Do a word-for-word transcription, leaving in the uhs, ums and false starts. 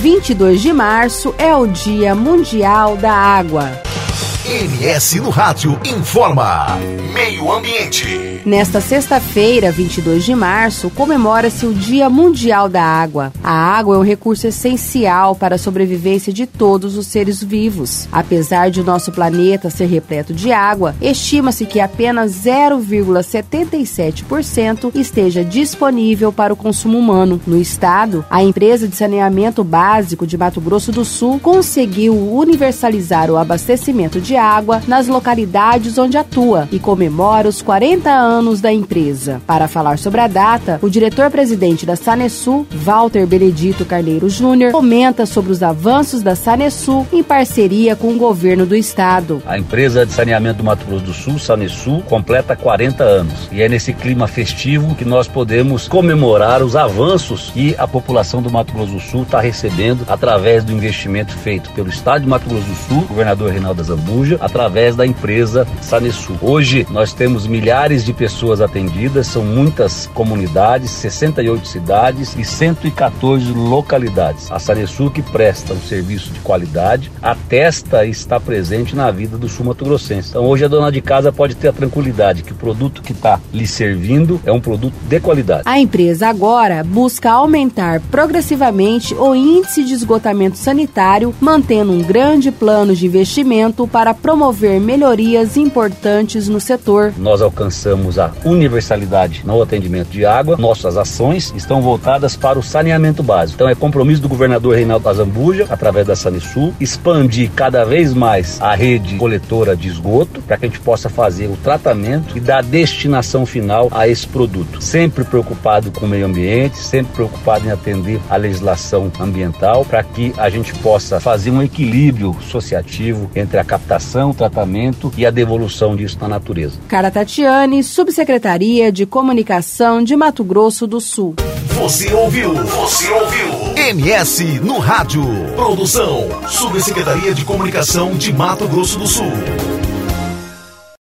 vinte e dois de março é o Dia Mundial da Água. M S no Rádio informa Meio Ambiente. Nesta sexta-feira, vinte e dois de março, comemora-se o Dia Mundial da Água. A água é um recurso essencial para a sobrevivência de todos os seres vivos. Apesar de o nosso planeta ser repleto de água, estima-se que apenas zero vírgula setenta e sete por cento esteja disponível para o consumo humano. No estado, a empresa de saneamento básico de Mato Grosso do Sul conseguiu universalizar o abastecimento de água nas localidades onde atua e comemora os quarenta anos da empresa. Para falar sobre a data, o diretor-presidente da Sanesul, Walter Benedito Carneiro Júnior, comenta sobre os avanços da Sanesul em parceria com o governo do estado. A empresa de saneamento do Mato Grosso do Sul, Sanesul, completa quarenta anos e é nesse clima festivo que nós podemos comemorar os avanços que a população do Mato Grosso do Sul está recebendo através do investimento feito pelo estado de Mato Grosso do Sul, governador Reinaldo Azambuja, através da empresa Sanesul. Hoje nós temos milhares de pessoas atendidas, são muitas comunidades, sessenta e oito cidades e cento e quatorze localidades. A Sanesul, que presta um serviço de qualidade, atesta e está presente na vida do sul mato-grossense. Então hoje a dona de casa pode ter a tranquilidade que o produto que está lhe servindo é um produto de qualidade. A empresa agora busca aumentar progressivamente o índice de esgotamento sanitário, mantendo um grande plano de investimento para promover melhorias importantes no setor. Nós alcançamos a universalidade no atendimento de água. Nossas ações estão voltadas para o saneamento básico. Então é compromisso do governador Reinaldo Azambuja, através da Sanesul, expandir cada vez mais a rede coletora de esgoto para que a gente possa fazer o tratamento e dar destinação final a esse produto. Sempre preocupado com o meio ambiente, sempre preocupado em atender a legislação ambiental para que a gente possa fazer um equilíbrio associativo entre a captação, o tratamento e a devolução disso na natureza. Cara Tatiane, Subsecretaria de Comunicação de Mato Grosso do Sul. Você ouviu? Você ouviu? M S no Rádio. Produção, Subsecretaria de Comunicação de Mato Grosso do Sul.